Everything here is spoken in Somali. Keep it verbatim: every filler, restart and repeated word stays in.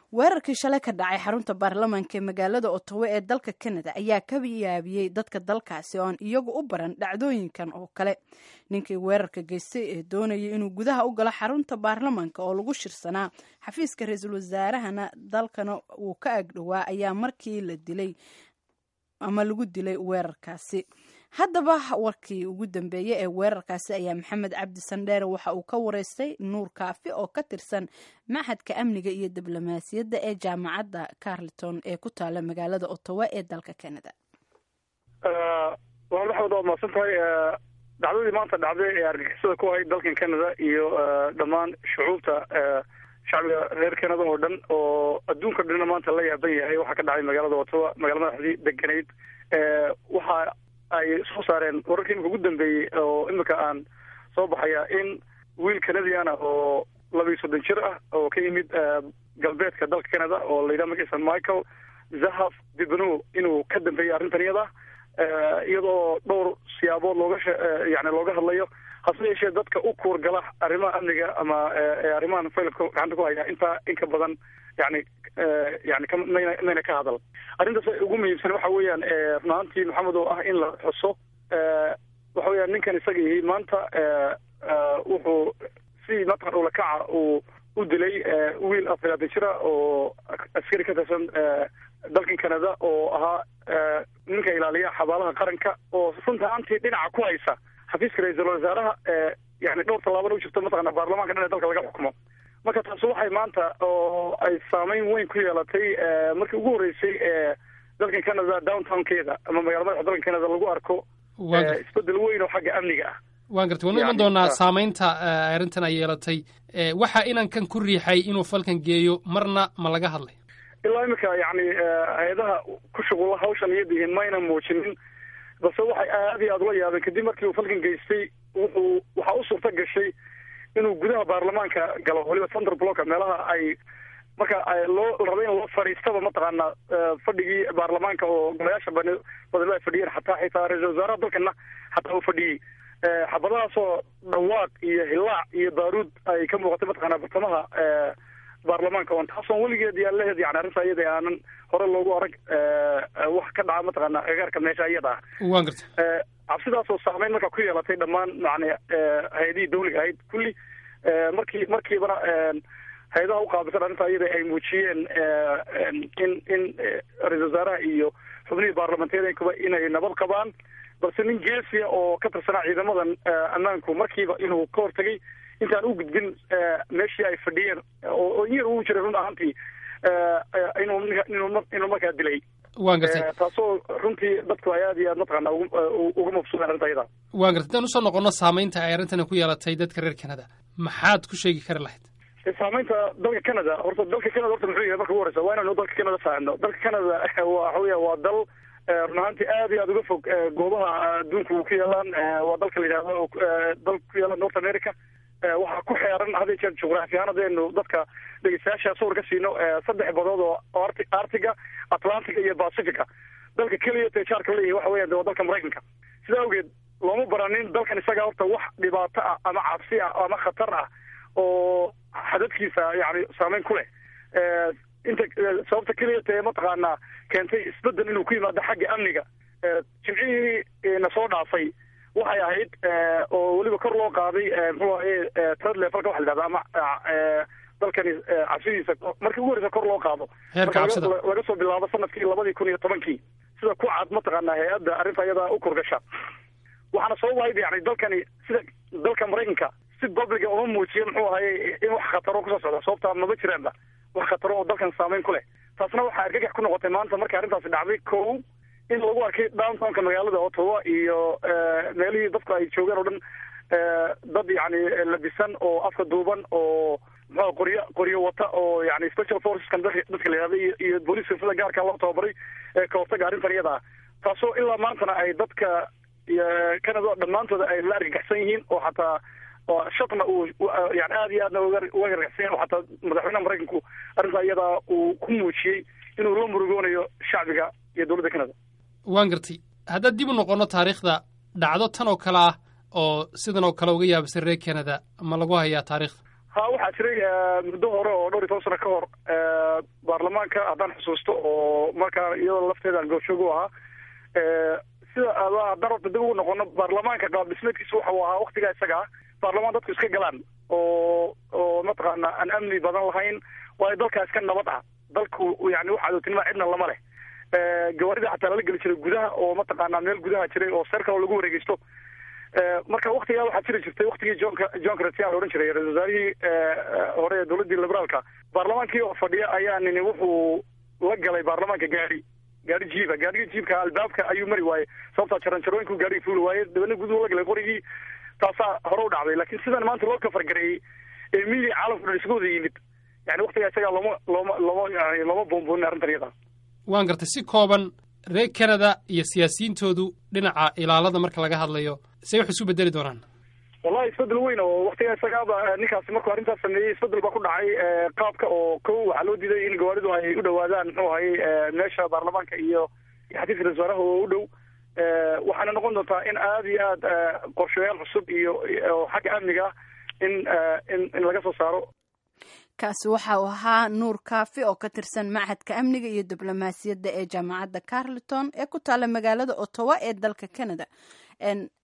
weerarkii shalay ka dhacay xarunta baarlamaanka ee magaalada Ottawa ee dalka Canada ayaa ka yaabiyay dadka dalkaasi oo aan iyagu u baran dhacdooyinkan oo kale. ninkii weerarka geystay ee doonayay inuu gudaha u galo xarunta baarlamaanka oo lagu shirsanaa xafiiska ra'iisul wasaarahana dalkana uu ka agdhawaa ayaa markii la dilay ama lagu dilay weerarkaasi. haddaba warkii ugu dambeeyay ee weerarkaasi ayaa maxamed cabdi sandheere waxa uu ka wareystay nuur kaafi oo ka tirsan maxadka amniga iyo diblomaasiyadda ee jaamacadda Carleton ee ku taala magaalada Ottawa ee dalka Canada. waa maxamed oo maasan tahay dhacdadii maanta dhacday ee argagixisada ku hay dalkan Canada iyo dhammaan shucuubta shacbiga reer Canada oo dhan oo adduunka dhan maanta la yaaban yahay waxa ka dhacay magaalada Ottawa magaalada madaxdii deganeyd waxa ay soo saareen wararkii ugu dambeeyay oo imika aan soo baxaya in wiil Canadian oo laba iyo soddon jir ah oo ka yimid galbeedka dalka Canada oo la yiraahdo magaciisa Michael Zahaf Dibnu inuu ka dambeeyay arrintan iyada iyadoo dhowr siyaabood looga yani looga hadlayo hase yeeshee dadka u kuurgala arrimaha amniga ama arrimahan faylka gacanta ku haya inta inka badan yani yani mayna ka hadal arrintaas ugu muhiimsan waxa weeyaan runaantii maxamed oo ah in la xuso waxa weeyaan ninkan isaga yahay maanta wuxuu si matan ula kaca uu u dilay wiil afraad jira oo askari ka tirsan dalkan Canada oo ahaa ninka ilaaliya xabaalaha qaranka oo runtii dhinaca ku haysa xafiiska ra'iisul wasaaraha yani dhowr talaabo u jirto mataqaana baarlamaanka dhan dalka laga xukumo. marka taas waxay maanta oo ay saameyn weyn ku yeelatay markii ugu horeysay ee dalkan Canada downtown-keeda ama magaalada dalkan Canada lagu arko isbedel weyn oo xagga amniga ah. waan gartay wanu iman doonaa saameynta arrintan ay yeelatay waxa inankan ku riixay inuu falkan geeyo marna ma laga hadlay ilaa imika yani hay'adaha ku shughula hawshan iyadiin mayna muujinin balse waxay aad iyo aad ula yaabeen kadib markii uu falkan geystay wuxuu waxa u suurta gashay inuu gudaha baarlamaanka galo waliba center block meelaha ay marka ay loo rabay in loo fariistaba mataqaana fadhigii baarlamaanka oo golayaasha badan ay fadhiyeen xataa xitaa ra'iisul wasaaraha dalkana xataa uu fadhiyay xabadahaasoo dhawaaq iyo hilaac iyo baaruud ay ka muuqatay mataqaana bartamaha baarlamaanka oo taasoo weligeed yaa laheed yani arrinta iyada aanan hore loogu arag wax ka dhaca mataqaana agaarka meesha iyada ah waan gartay cabsidaasoo saameyn marka ku yeelatay dhammaan macne hay-adihii dawliga ahayd kulli markii markiibana hay-adaha u qaabilsan arrinta iyada ay muujiyeen in in ra'iisul wasaaraha iyo xubnihii baarlamanteedkuba inay nabad qabaan balse nin geesiya oo ka tirsanaa ciidamadan ammaanku markiiba inuu ka hortagay intaan u gudbin meeshii ay fadhiyeen oo yar uu jiray run ahaantii inuu inuu markaa dilay waan gartay taasoo runtii dadku ay aad iyo aad mataqaana uga mabsuudeen arrinta iyada waan gartay hadaan usoo noqono saamaynta ay arrintan ku yeelatay dadka reer Canada maxaad ku sheegi kari lahayd saamaynta dalka Canada horta dalka Canada horta muxuu yahay marka ugu horeysa waa inaan dalka Canada fahanno dalka Canada waa waxa waa dal run ahaantii aad iyo aad uga fog goobaha adduunka ku yaalaan waa dalka la yidhaahdo dal ku yaala North America waxaa ku xeeran hadii jeer juqraafi ahaan hadeenu dadka dhegeystayaasha sawir ka siino saddex badood oo Arctic Atlantic iyo Pacific dalka kaliya ee jaarka leeyahay waxa weeyaan waa dalka Mareykanka sidaa awgeed looma baranin dalkan isaga horta wax dhibaato ah ama cabsi ah ama khatar ah oo xadadkiisa yani saameyn ku leh inta sababta kaliya ee mataqaana keentay isbedel inuu ku yimaado xagga amniga jimcihii na soo dhaafay waxay ahayd oo weliba kor loo qaaday muxuu ahaye third levelka waxa la yidhahda ama dalkani cabsidiisa markii ugu horeysa kor loo qaado laga soo bilaabo sanadkii labadii kun iyo tobankii sida ku cad mataqaana hay-adda arrinta iyada u kurgasha waxaana soo waayay yani dalkani sida dalka Mareykanka si publica uma muujiyo muxuu ahaye in wax khataro kusoo socda sababta maba jiraanba wax khataro oo dalkan saameyn ku leh taasna waxaa argagax ku noqotay maanta marka arrintaasi dhacday kow in lagu arkay downtownka magaalada Ottawa iyo meelihii dadku ay joogeen oo dhan dad yani labisan oo afka duuban oo muxuu qoriyo qoriyo wata oo yani special forces kan dadka la yiraahdo iyo booliska sida gaarka loo tababaray ka hortaga arrintan iyada taasoo ilaa maantana ay dadka Canada dhammaantooda ay la argagaxsan yihiin oo xataa oo shaqna uu yani aad iyo aadna uga argagaxsan oo xataa madaxweynaha Mareykanku arrinta iyada uu ku muujiyay inuu la murugoonayo shacbiga iyo dowladda Canada waan gartay haddaad dib u noqono taariikhda dhacdo tan oo kale ah oo sidan oo kale uga yaabisay reer Canada ma lagu hayaa taariikhda ha waxaa jiray muddo hore oo dhowr iyo toban sano ka hor baarlamaanka haddaan xusuusto oo markaa iyadoo lafteeda aan goobjoog u ahaa sida haddaan horta dib ugu noqono baarlamaanka qaab dhismeedkiisa waxa uu ahaa waktigaa isaga ah baarlamaan dadku iska galaan oo oo mataqaana aan amni badan lahayn waayo dalkaa iska nabad ah dalku yani wax cadowtinima cidna lama leh gawaarida xataa lala geli jiray gudaha oo mataqaana meel gudaha jiray oo seer kale lagu wareegeysto marka waktigaa waxaa jiri jirtay waktigii john john Chrétien la odhan jiray ra-iisul wasaarihii hore ee dowladdii liberaalka baarlamaankii oo fadhiya ayaa nini wuxuu la galay baarlamaanka gaari gaari jiiba gaariga jiibka albaabka ayuu mari waayey sababtaa jaranjarooyinku gaariga fuuli waaye dabana guduhu la galay qorigii taasaa hore u dhacday laakiin sidan maanta loo kafargareeyey ee miidia caalamku dhan isugu wada yimid yani waktigaa isagaa looma looma looma yani looma boonboonin arrintan iyada waan gartay si kooban reer Canada iyo siyaasiyiintoodu dhinaca ilaalada marka laga hadlayo say wax isu bedeli doonaan wallahi isbedel weyn oo waktigaa isagaaba ninkaasi markuu arrintaas sameeyey isbedel baa ku dhacay qaabka oo kow waxaa loo diiday in gawaaridu ay u dhawaadaan muxuu ahayey meesha baarlamaanka iyo xafiiska ra-iisul wasaaraha oo u dhow waxaana noqon doontaa in aada iyo aad qorshayaal cusub iyo xagga amniga in in in laga soo saaro kaasi waxa uu ahaa nuur kaafi oo ka tirsan machadka amniga iyo diblomaasiyadda ee jaamacadda Carleton ee ku taala magaalada Ottawa ee dalka Canada